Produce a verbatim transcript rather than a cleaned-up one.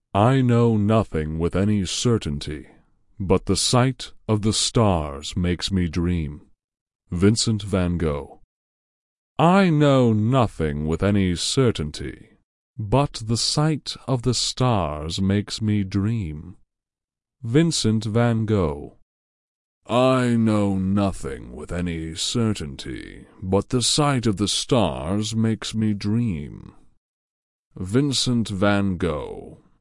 I know nothing with any certainty, but the sight of the stars makes me dream. Vincent van Gogh. I know nothing with any certainty, but the sight of the stars makes me dream. Vincent van Gogh. I know nothing with any certainty, but the sight of the stars makes me dream. Vincent van Gogh.